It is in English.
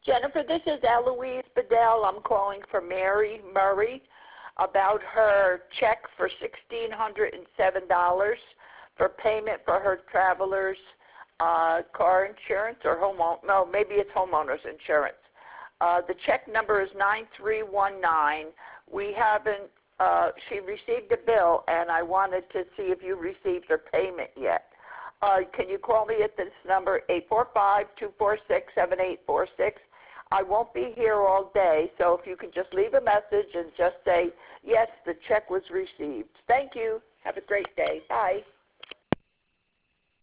Jennifer, this is Eloise Bedell. I'm calling for Mary Murray about her check for $1,607 for payment for her traveler's car insurance or no, maybe it's homeowner's insurance. The check number is 9319. We haven't, she received a bill, and I wanted to see if you received her payment yet. Can you call me at this number, 845-246-7846? I won't be here all day, so if you could just leave a message and just say, yes, the check was received. Thank you. Have a great day. Bye.